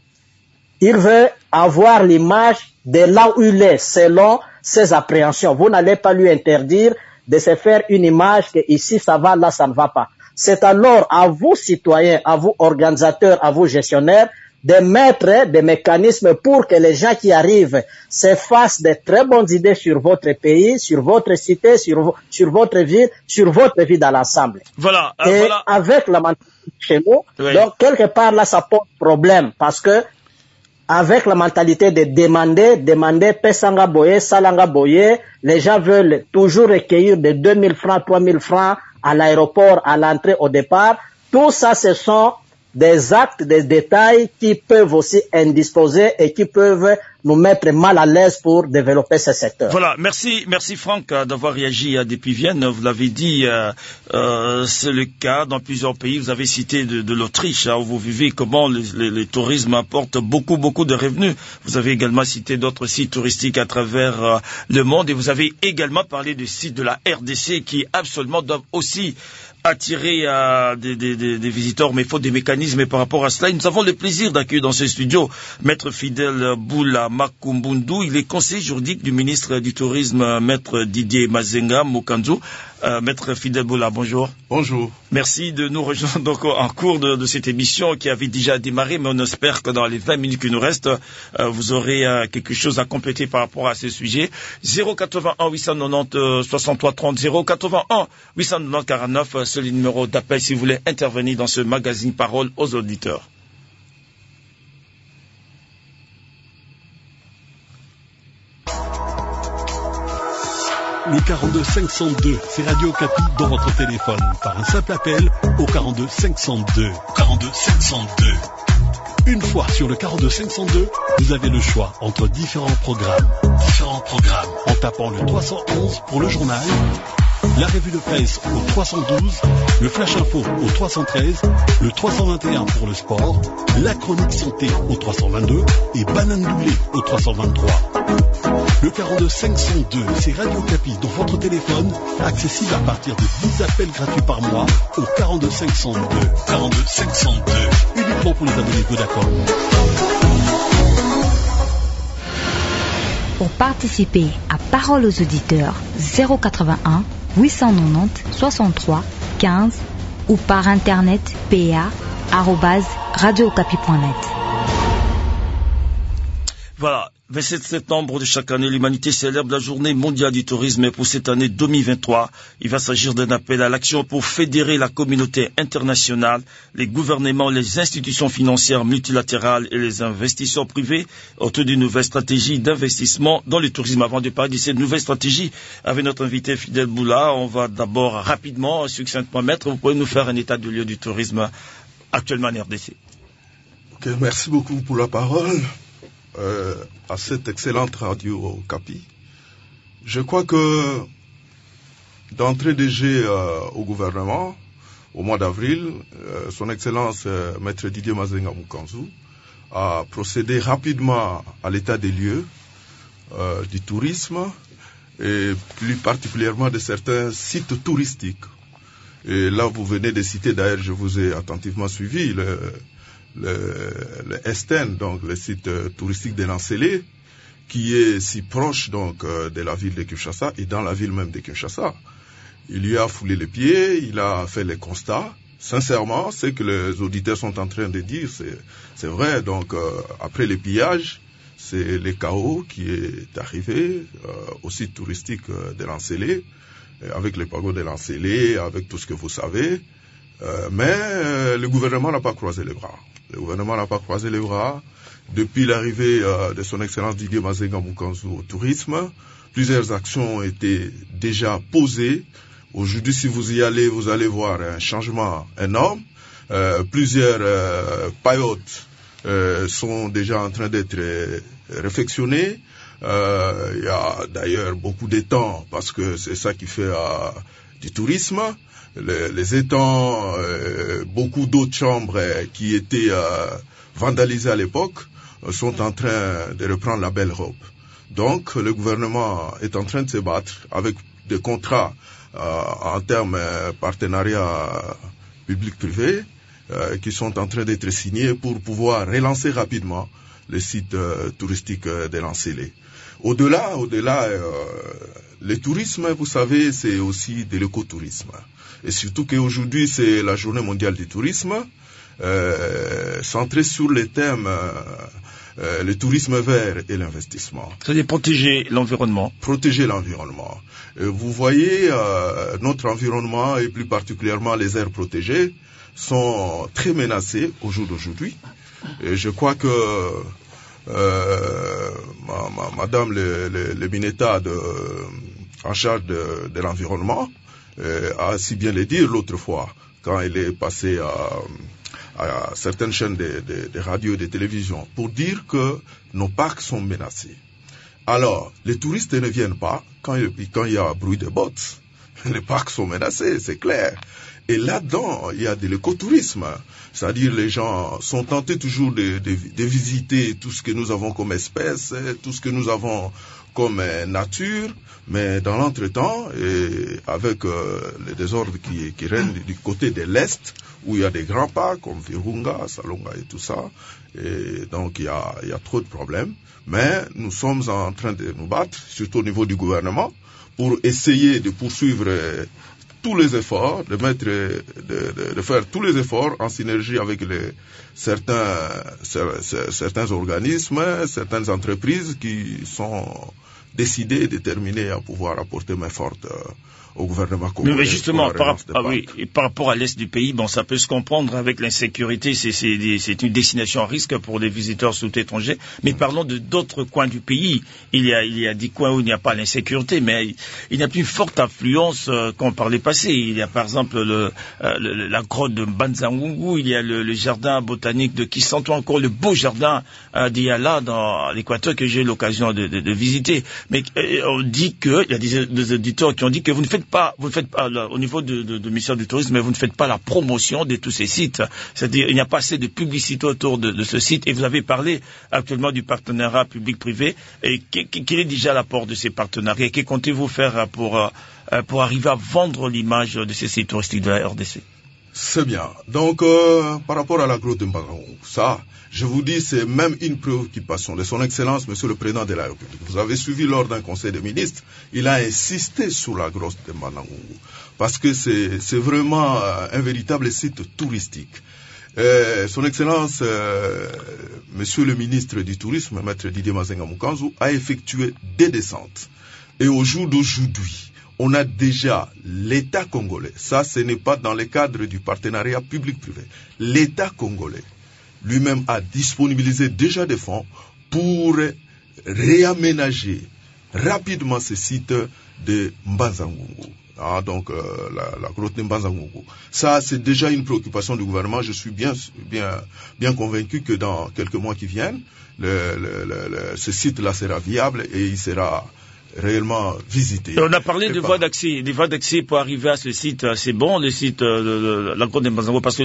veut avoir l'image de là où il est, selon ses appréhensions. Vous n'allez pas lui interdire de se faire une image que ici ça va, là ça ne va pas. C'est alors à vous citoyens, à vous organisateurs, à vous gestionnaires, de mettre des mécanismes pour que les gens qui arrivent se fassent de très bonnes idées sur votre pays, sur votre cité, sur votre ville, sur votre vie dans l'ensemble. Voilà. Et voilà. Avec la mentalité chez nous, oui. Donc quelque part là ça pose problème parce que avec la mentalité de demander, pesanga boye, salanga boye. Les gens veulent toujours recueillir de 2000 francs, 3000 francs à l'aéroport, à l'entrée, au départ. Tout ça, ce sont des actes, des détails qui peuvent aussi indisposer et qui peuvent nous mettre mal à l'aise pour développer ce secteur. Voilà, merci Franck d'avoir réagi depuis Vienne. Vous l'avez dit, c'est le cas dans plusieurs pays. Vous avez cité de l'Autriche, où vous vivez, comment le tourisme apporte beaucoup de revenus. Vous avez également cité d'autres sites touristiques à travers le monde et vous avez également parlé du site de la RDC qui absolument doivent aussi attirer des visiteurs, mais il faut des mécanismes par rapport à cela. Et nous avons le plaisir d'accueillir dans ce studio Maître Fidèle Boula Makumbundu. Il est conseiller juridique du ministre du Tourisme, Maître Didier Mazenga Mukanzu. Maître Fidèle Boula, bonjour. Bonjour. Merci de nous rejoindre donc en cours de cette émission qui avait déjà démarré, mais on espère que dans les 20 minutes qui nous restent, vous aurez quelque chose à compléter par rapport à ce sujet. 081 890 63 30, 081 890 49, c'est le numéro d'appel si vous voulez intervenir dans ce magazine Parole aux auditeurs. Le 42 502, c'est Radio Okapi dans votre téléphone par un simple appel au 42 502. 42 502. Une fois sur le 42 502, vous avez le choix entre différents programmes. En tapant le 311 pour le journal, la revue de presse au 312, le flash info au 313, le 321 pour le sport, la chronique santé au 322 et Banane Doublée au 323. Le 42 502, c'est Radio Okapi dans votre téléphone, accessible à partir de 10 appels gratuits par mois au 42 502. 42 502, uniquement pour les abonnés Vodacom. Pour participer à Parole aux auditeurs, 081 890 63 15 ou par internet pa@radiookapi.net. Voilà, 27 septembre de chaque année, l'humanité célèbre la journée mondiale du tourisme. Et pour cette année 2023, il va s'agir d'un appel à l'action pour fédérer la communauté internationale, les gouvernements, les institutions financières multilatérales et les investisseurs privés autour d'une nouvelle stratégie d'investissement dans le tourisme. Avant de parler de cette nouvelle stratégie, avec notre invité Fidèle Boula, on va d'abord rapidement, succinctement, Maître, vous pouvez nous faire un état de lieu du tourisme actuellement en RDC. Ok, merci beaucoup pour la parole. À cette excellente radio Okapi. Je crois que d'entrée de jeu au gouvernement, au mois d'avril, son Excellence Maître Didier Mazenga Mukanzu a procédé rapidement à l'état des lieux du tourisme et plus particulièrement de certains sites touristiques. Et là, vous venez de citer, d'ailleurs, je vous ai attentivement suivi, le Esten, donc le site touristique de Nansélé, qui est si proche donc de la ville de Kinshasa et dans la ville même de Kinshasa. Il lui a foulé les pieds, il a fait les constats. Sincèrement, ce que les auditeurs sont en train de dire, c'est vrai. Donc après les pillages, c'est le chaos qui est arrivé au site touristique de Nansélé, avec les pagodes de Nansélé, avec tout ce que vous savez. Mais le gouvernement n'a pas croisé les bras. Le gouvernement n'a pas croisé les bras. Depuis l'arrivée de son Excellence Didier Mazenga Mukanzu au tourisme, plusieurs actions ont été déjà posées. Aujourd'hui, si vous y allez, vous allez voir un changement énorme. Plusieurs paillotes sont déjà en train d'être réfectionnées. Il y a d'ailleurs beaucoup d'étangs, parce que c'est ça qui fait du tourisme. Les étangs, beaucoup d'autres chambres qui étaient vandalisées à l'époque sont en train de reprendre la belle robe. Donc le gouvernement est en train de se battre avec des contrats en termes partenariat public-privé qui sont en train d'être signés pour pouvoir relancer rapidement le site touristique de Nansélé. Au-delà, le tourisme, vous savez, c'est aussi de l'écotourisme. Et surtout qu'aujourd'hui, c'est la journée mondiale du tourisme, centrée sur les thèmes le tourisme vert et l'investissement. C'est-à-dire protéger l'environnement. Protéger l'environnement. Vous voyez, notre environnement, et plus particulièrement les aires protégées, sont très menacées au jour d'aujourd'hui. Et je crois que Madame le Mineta en charge de l'environnement a si bien le dire l'autre fois, quand il est passé à certaines chaînes de radio et de télévision, pour dire que nos parcs sont menacés. Alors, les touristes ne viennent pas quand il y a bruit de bottes. Les parcs sont menacés, c'est clair. Et là-dedans, il y a de l'écotourisme. C'est-à-dire, les gens sont tentés toujours de visiter tout ce que nous avons comme espèces, tout ce que nous avons comme nature, mais dans l'entretemps, et avec les désordres qui règnent du côté de l'Est, où il y a des grands parcs comme Virunga, Salonga et tout ça, et donc il y a trop de problèmes. Mais nous sommes en train de nous battre, surtout au niveau du gouvernement, pour essayer de poursuivre tous les efforts, de faire tous les efforts en synergie avec certains organismes, certaines entreprises qui sont décidées et déterminées à pouvoir apporter main forte au gouvernement congolais. Mais justement, par rapport à l'est du pays, bon, ça peut se comprendre avec l'insécurité, c'est une destination à risque pour les visiteurs surtout étrangers. Mais parlons de d'autres coins du pays. Il y a des coins où il n'y a pas l'insécurité, mais il n'y a plus une forte affluence qu'on par les passés. Il y a par exemple la grotte de Mbanza-Ngungu, il y a le jardin botanique de Kisanto, encore le beau jardin d'Iyala dans l'Équateur que j'ai eu l'occasion de visiter. Mais on dit que, il y a des auditeurs qui ont dit que vous ne faites pas au niveau de ministère du tourisme, mais vous ne faites pas la promotion de tous ces sites. C'est-à-dire, il n'y a pas assez de publicité autour de ce site. Et vous avez parlé actuellement du partenariat public-privé. Et quel est déjà l'apport de ces partenariats? Que comptez-vous faire pour arriver à vendre l'image de ces sites touristiques de la RDC? C'est bien. Donc, par rapport à la grotte de Mbanza-Ngungu, ça, je vous dis, c'est même une préoccupation de son Excellence, Monsieur le Président de la République. Vous avez suivi lors d'un conseil des ministres, il a insisté sur la grotte de Mbanza-Ngungu, parce que c'est vraiment un véritable site touristique. Son Excellence, Monsieur le ministre du Tourisme, Maître Didier Mazenga-Mukanzu, a effectué des descentes. Et au jour d'aujourd'hui, on a déjà l'État congolais, ça ce n'est pas dans le cadre du partenariat public-privé, l'État congolais lui-même a disponibilisé déjà des fonds pour réaménager rapidement ce site de Mbanza-Ngungu. Donc la grotte de Mbanza-Ngungu. Ça c'est déjà une préoccupation du gouvernement, je suis bien convaincu que dans quelques mois qui viennent, ce site-là sera viable et il sera réellement visité. On a parlé de voies d'accès, des voies d'accès pour arriver à ce site. C'est bon, le site de la grotte de Mbanza-Ngungu, parce que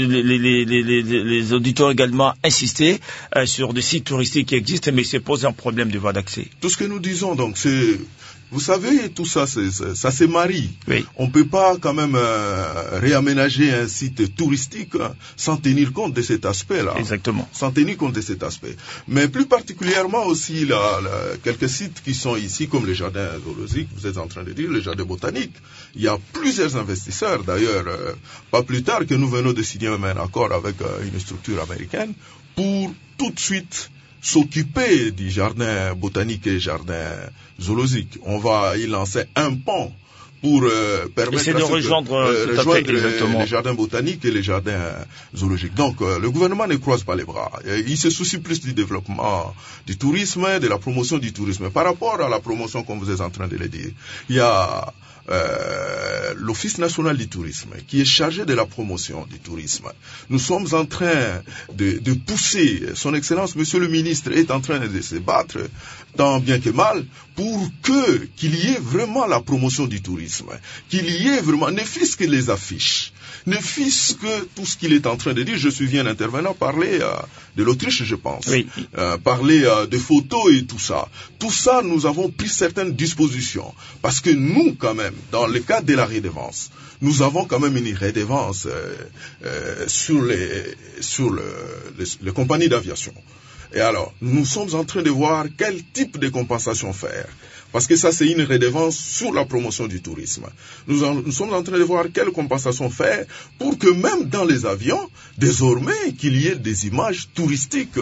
les auditeurs ont également insisté sur des sites touristiques qui existent, mais c'est posé un problème de voies d'accès. Tout ce que nous disons, donc, c'est, vous savez, tout ça, ça se marie. Oui. On peut pas quand même réaménager un site touristique sans tenir compte de cet aspect-là. Exactement. Sans tenir compte de cet aspect. Mais plus particulièrement aussi quelques sites qui sont ici, comme les jardins zoologiques, vous êtes en train de dire, les jardins botaniques. Il y a plusieurs investisseurs, d'ailleurs, pas plus tard que nous venons de signer un accord avec une structure américaine pour tout de suite s'occuper du jardin botanique et jardin zoologique. On va y lancer un pont pour permettre de rejoindre les jardins botaniques et les jardins zoologiques. Donc, le gouvernement ne croise pas les bras. Il se soucie plus du développement du tourisme, de la promotion du tourisme. Par rapport à la promotion, comme vous êtes en train de le dire, il y a l'Office national du tourisme qui est chargé de la promotion du tourisme. Nous sommes en train de pousser, son Excellence, Monsieur le ministre est en train de se battre tant bien que mal pour qu'il y ait vraiment la promotion du tourisme, qu'il y ait vraiment, ne fût-ce que les affiches, ne fût-ce que tout ce qu'il est en train de dire. Je suis un intervenant parler de l'Autriche, je pense, oui. Parler de photos et tout ça. Tout ça, nous avons pris certaines dispositions parce que nous, quand même, dans le cadre de la redevance, nous avons quand même une redevance sur les compagnies d'aviation. Et alors, nous sommes en train de voir quel type de compensation faire. Parce que ça, c'est une redevance sur la promotion du tourisme. Nous sommes en train de voir quelle compensation faire pour que même dans les avions, désormais, qu'il y ait des images touristiques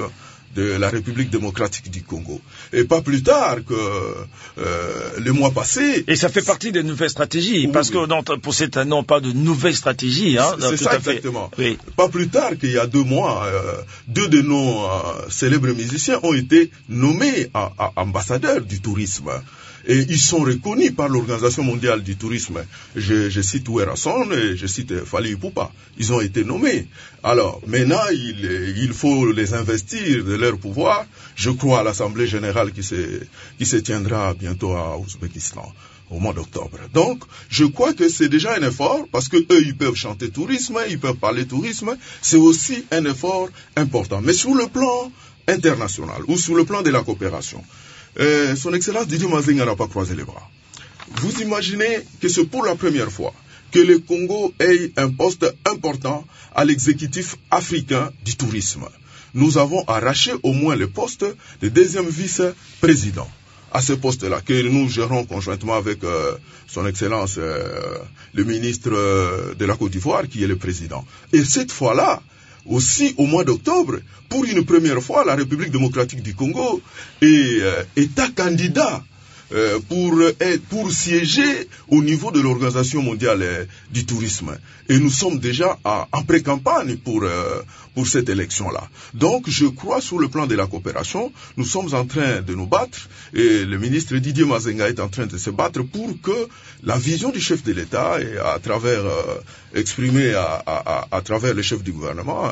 de la République démocratique du Congo. Et pas plus tard que le mois passé. Et ça fait partie des nouvelles stratégies, oui, parce que non, pour cette année, on parle de nouvelles stratégies. Hein, c'est ça exactement. Oui. Pas plus tard qu'il y a 2 mois, 2 de nos célèbres musiciens ont été nommés ambassadeurs du tourisme. Et ils sont reconnus par l'Organisation mondiale du tourisme. Je cite Ouerasson et je cite Fally Ipupa. Ils ont été nommés. Alors, maintenant, il faut les investir de leur pouvoir. Je crois à l'Assemblée générale qui se tiendra bientôt à Ouzbékistan, au mois d'octobre. Donc, je crois que c'est déjà un effort, parce que eux, ils peuvent chanter tourisme, ils peuvent parler tourisme. C'est aussi un effort important. Mais sur le plan international, ou sur le plan de la coopération, Son Excellence Didier Mazenga n'a pas croisé les bras. Vous imaginez que c'est pour la première fois que le Congo ait un poste important à l'exécutif africain du tourisme. Nous avons arraché au moins le poste de 2e vice-président à ce poste-là, que nous gérons conjointement avec Son Excellence le ministre de la Côte d'Ivoire, qui est le président. Et cette fois-là, aussi au mois d'octobre, pour une première fois, la République démocratique du Congo est un candidat pour siéger au niveau de l'Organisation mondiale du tourisme. Et nous sommes déjà en pré-campagne pour cette élection-là. Donc, je crois, sur le plan de la coopération, nous sommes en train de nous battre, et le ministre Didier Mazenga est en train de se battre pour que la vision du chef de l'État, et à travers, exprimée à travers le chef du gouvernement,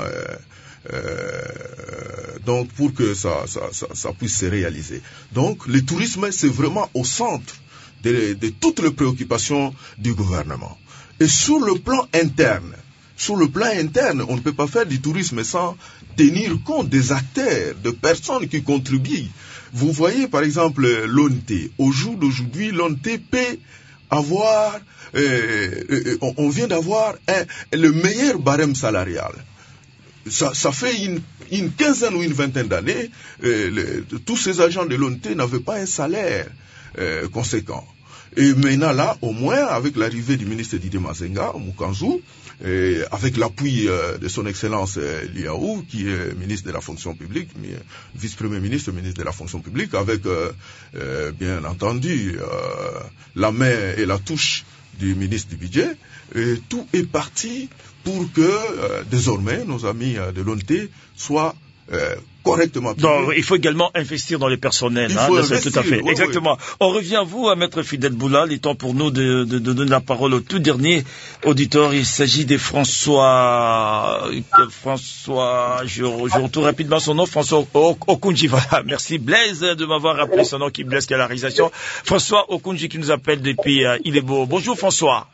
donc pour que ça puisse se réaliser. Donc le tourisme, c'est vraiment au centre de toutes les préoccupations du gouvernement. Et sur le plan interne, on ne peut pas faire du tourisme sans tenir compte des acteurs, de personnes qui contribuent. Vous voyez par exemple l'ONT. Au jour d'aujourd'hui, l'ONT peut avoir, on vient d'avoir le meilleur barème salarial. Ça fait une quinzaine ou une vingtaine d'années, tous ces agents de l'ONT n'avaient pas un salaire conséquent. Et maintenant là, au moins, avec l'arrivée du ministre Didier Mazenga, Mukanzu, avec l'appui de son Excellence Liaou, qui est ministre de la fonction publique, vice-premier ministre, ministre de la fonction publique, avec, bien entendu, la main et la touche du ministre du budget, tout est parti pour que désormais nos amis de l'ONT soient correctement payés. Donc, il faut également investir dans les personnels. Il faut investir, tout à fait. Oui, exactement. Oui. On revient à vous, à Maître Fidèle Boula. Il est temps pour nous de donner la parole au tout dernier auditeur. Il s'agit de François, je retourne rapidement son nom, François Okunji. Voilà. Merci Blaise de m'avoir rappelé son nom, qui Blaise qui a la réalisation. François Okunji qui nous appelle depuis Ilebo. Bonjour François.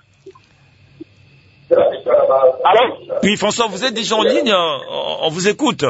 Allô? Oui François, vous êtes déjà en ligne, on vous écoute.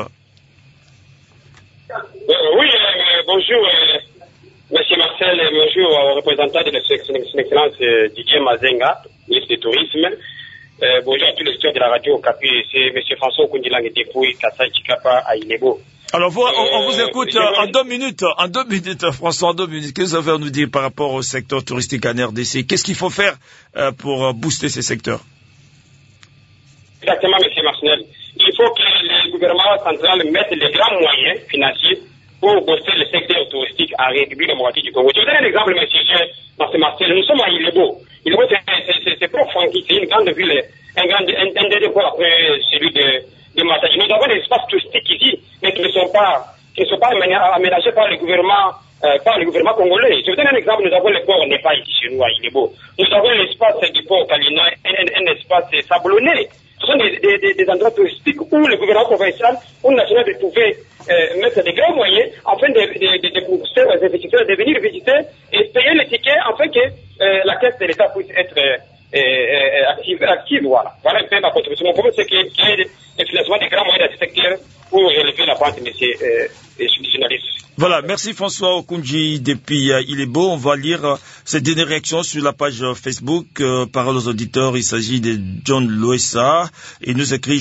Oui, bonjour, Monsieur Marcel, bonjour au représentant de son Excellence Didier Mazenga, ministre du Tourisme. Bonjour à tous les auditeurs de la radio Okapi, c'est Monsieur François Okundilang depuis Kassai Chikapa à Ilebo. Alors, on vous écoute en 2 minutes, François, en 2 minutes. Qu'est-ce que vous avez à nous dire par rapport au secteur touristique en RDC? Qu'est-ce qu'il faut faire pour booster ces secteurs? Exactement, M. Marcinel. Il faut que le gouvernement central mette les grands moyens financiers pour booster le secteur touristique en République démocratique du Congo. Je vous donne un exemple, M. Marcel. Nous sommes à Ilebo. Ilebo, c'est profond, c'est une grande ville, un des fois après celui de Matadi. Nous avons des espaces touristiques ici, mais qui ne sont pas aménagés par le gouvernement congolais. Je vous donne un exemple. Nous avons le port Népa ici chez nous à Ilebo. Nous avons l'espace du port Kalina, un espace sablonné. Ce sont des endroits touristiques où le gouvernement provincial ou national de pouvoir mettre des grands moyens afin de pousser les investisseurs de venir visiter et payer les tickets afin que la caisse de l'État puisse être active. Voilà un peu ma contribution. Mon problème, c'est qu'il y ait le financement des grands moyens dans ce secteur pour élever la vente, messieurs les journalistes. Voilà, merci François Okunji depuis Ilebo. On va lire ces dernières réactions sur la page Facebook. Parole aux auditeurs, il s'agit de John Loessa. Il nous écrit,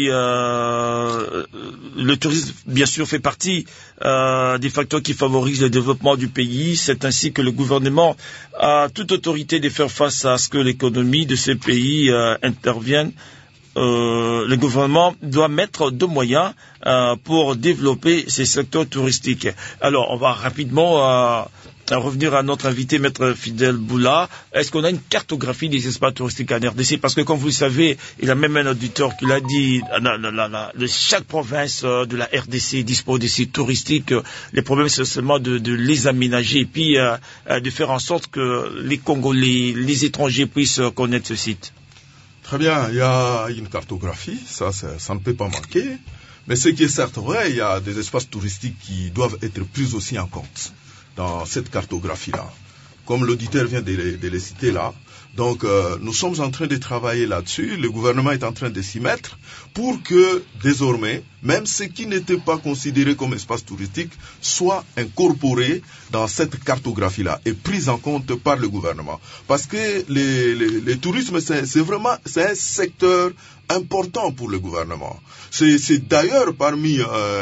le tourisme, bien sûr, fait partie des facteurs qui favorisent le développement du pays. C'est ainsi que le gouvernement a toute autorité de faire face à ce que l'économie de ce pays intervienne le gouvernement doit mettre de moyens pour développer ces secteurs touristiques. Alors, on va rapidement revenir à notre invité, Maître Fidel Boula. Est-ce qu'on a une cartographie des espaces touristiques en RDC? Parce que, comme vous le savez, il y a même un auditeur qui l'a dit, chaque province de la RDC dispose de sites touristiques. Les problèmes, c'est seulement de les aménager et puis de faire en sorte que les Congolais, les étrangers puissent connaître ce site. Très bien, il y a une cartographie, ça ne peut pas manquer. Mais ce qui est certes vrai, il y a des espaces touristiques qui doivent être pris aussi en compte dans cette cartographie-là, comme l'auditeur vient de les citer là. Donc, nous sommes en train de travailler là-dessus. Le gouvernement est en train de s'y mettre pour que, désormais, même ce qui n'était pas considéré comme espace touristique soit incorporé dans cette cartographie-là et pris en compte par le gouvernement. Parce que le tourisme, c'est un secteur important pour le gouvernement. C'est d'ailleurs parmi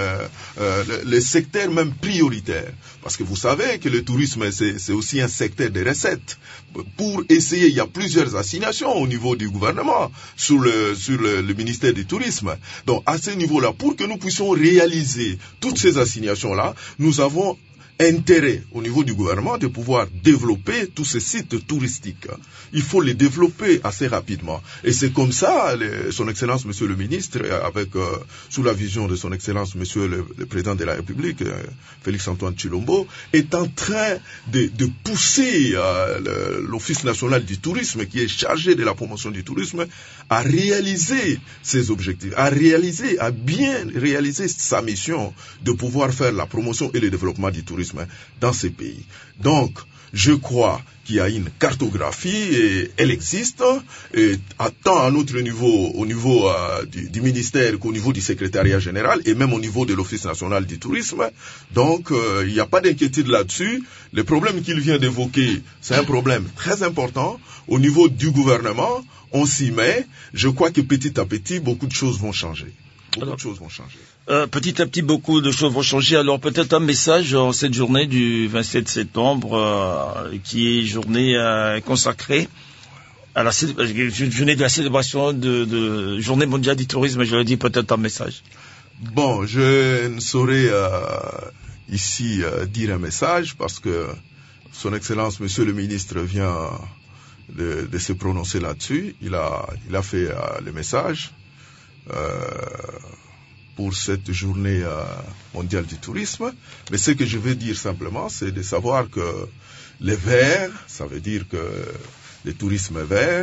les secteurs même prioritaires. Parce que vous savez que le tourisme, c'est aussi un secteur de recettes. Pour essayer, il y a plusieurs assignations au niveau du gouvernement sur le ministère du Tourisme. Donc, à ce niveau-là, pour que nous puissions réaliser toutes ces assignations-là, nous avons intérêt au niveau du gouvernement de pouvoir développer tous ces sites touristiques. Il faut les développer assez rapidement. Et c'est comme ça, son Excellence, Monsieur le Ministre, sous la vision de son Excellence, Monsieur le Président de la République, Félix-Antoine Tshilombo, est en train de pousser l'Office national du tourisme, qui est chargé de la promotion du tourisme, à réaliser ses objectifs, à bien réaliser sa mission de pouvoir faire la promotion et le développement du tourisme dans ces pays. Donc, je crois qu'il y a une cartographie et elle existe, et tant à notre niveau, au niveau du ministère qu'au niveau du secrétariat général et même au niveau de l'Office national du tourisme. Donc, il n'y a pas d'inquiétude là-dessus. Le problème qu'il vient d'évoquer, c'est un problème très important. Au niveau du gouvernement, on s'y met. Je crois que petit à petit, beaucoup de choses vont changer. Petit à petit, beaucoup de choses vont changer. Alors peut-être un message en cette journée du 27 septembre, qui est journée consacrée à la journée de la célébration de Journée mondiale du tourisme. Je le dis, peut-être un message. Bon, je ne saurais ici dire un message parce que Son Excellence, Monsieur le Ministre, vient de se prononcer là-dessus. Il a fait le message. Pour cette journée mondiale du tourisme. Mais ce que je veux dire simplement, c'est de savoir que les verts, ça veut dire que le tourisme vert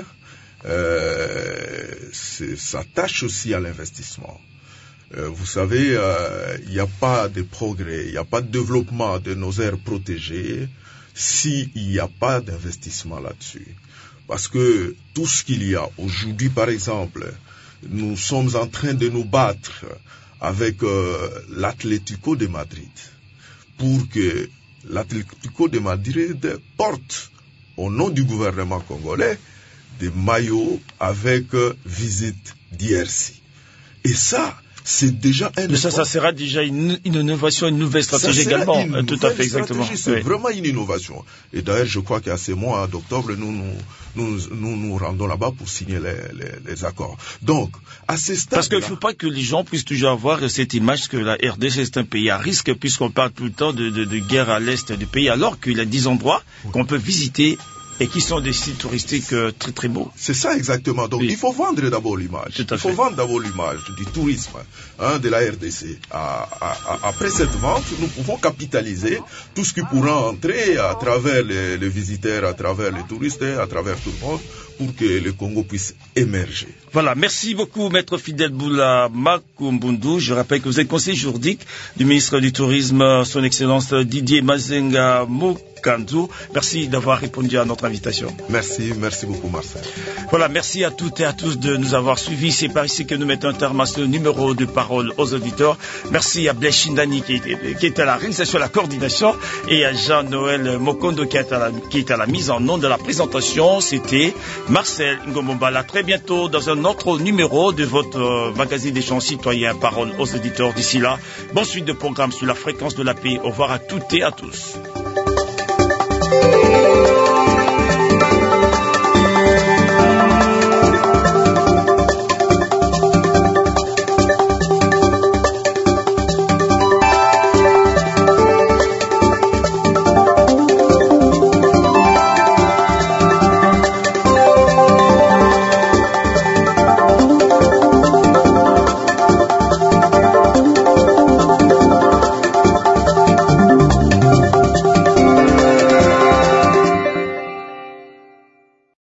s'attache aussi à l'investissement. Vous savez, il n'y a pas de progrès, il n'y a pas de développement de nos aires protégées s'il n'y a pas d'investissement là-dessus. Parce que tout ce qu'il y a aujourd'hui, par exemple, nous sommes en train de nous battre avec l'Atlético de Madrid pour que l'Atlético de Madrid porte au nom du gouvernement congolais des maillots avec visite d'IRC. Et ça, c'est déjà ça sera déjà une innovation, une nouvelle stratégie également. Tout à fait, exactement. C'est vraiment une innovation. Et d'ailleurs, je crois qu'à ce mois d'octobre, nous rendons là-bas pour signer les accords. Donc, à ce stade. Parce qu'il ne faut pas que les gens puissent toujours avoir cette image que la RDC c'est un pays à risque, puisqu'on parle tout le temps de guerre à l'est du pays, alors qu'il y a 10 endroits qu'on peut visiter et qui sont des sites touristiques très très beaux. C'est ça exactement. Donc il faut vendre d'abord l'image. Il faut vendre d'abord l'image du tourisme de la RDC. Après cette vente, nous pouvons capitaliser tout ce qui pourra entrer à travers les visiteurs, à travers les touristes, à travers tout le monde, pour que le Congo puisse émerger. Voilà, merci beaucoup Maître Fidel Boula Makumbundu. Je rappelle que vous êtes conseiller juridique du ministre du Tourisme, Son Excellence Didier Mazenga Mukandu. Merci d'avoir répondu à notre invitation. Merci beaucoup Marcel. Voilà, merci à toutes et à tous de nous avoir suivis. C'est par ici que nous mettons un terme à ce numéro de Parole aux auditeurs. Merci à Blaise Shindani qui est à la réalisation, à la coordination, et à Jean-Noël Mokondo qui est à la mise en nom de la présentation. C'était Marcel Ngomombala. Très bientôt dans un autre numéro de votre magazine d'échange citoyen Parole aux auditeurs. D'ici là, bonne suite de programmes sur la fréquence de la paix. Au revoir à toutes et à tous.